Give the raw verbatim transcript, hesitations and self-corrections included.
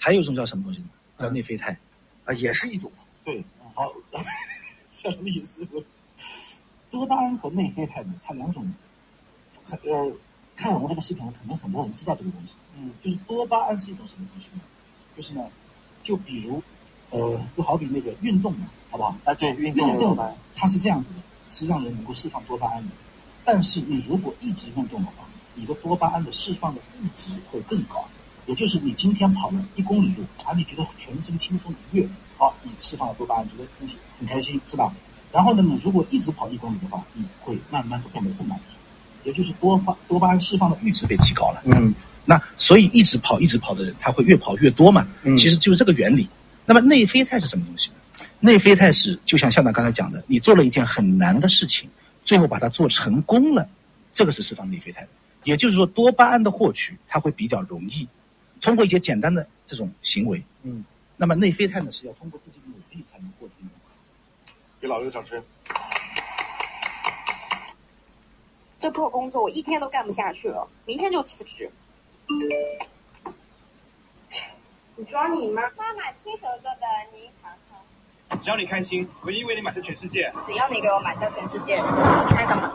还有一种叫什么东西呢？叫内啡肽， 啊，也是一种。 对，好，笑什么意思？多巴胺和内啡肽呢，它两种，呃，看我们这个视频，可能很多人知道这个东西。嗯，就是多巴胺是一种什么东西呢？就是呢，就比如，呃，就好比那个运动嘛，好不好？ 啊，对，运动，运动它是这样子的，是让人能够释放多巴胺的。但是你如果一直运动的话，你的多巴胺的释放的阈值会更高。也就是你今天跑了一公里路，啊，你觉得全身轻松愉悦，好，你释放了多巴胺，觉得身体很开心，是吧？然后呢，你如果一直跑一公里的话，你会慢慢的变得不满足，也就是多巴多巴胺释放的阈值被提高了。 嗯， 那所以一直跑一直跑的人，他会越跑越多嘛。嗯，其实就是这个原理。那么内啡肽是什么东西呢？内啡肽是就像校长刚才讲的，你做了一件很难的事情，最后把它做成功了，这个是释放内啡肽的。也就是说，多巴胺的获取它会比较容易。通过一些简单的这种行为，嗯，那么内啡肽呢是要通过自己努力才能获得的。 给老刘掌声。 这破工作我一天都干不下去了，明天就辞职。你装你妈！ 妈妈亲手做的，您尝尝。 只要你开心，我愿意为你买下全世界。 只要你给我买下全世界，你看干嘛？